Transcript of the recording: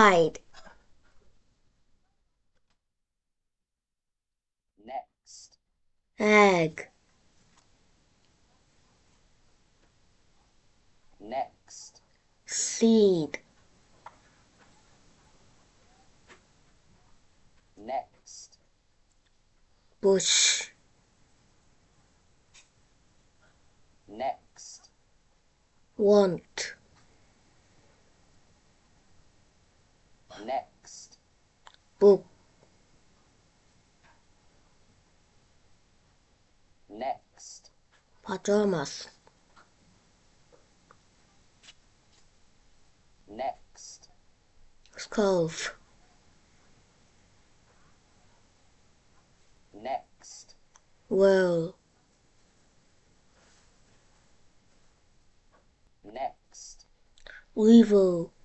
Slide. Next. Egg. Next. Seed. Next. Bush. Next. Want. Next. Book. Next. Pajamas. Next. Scarf. Next. Well. Next. Weevil.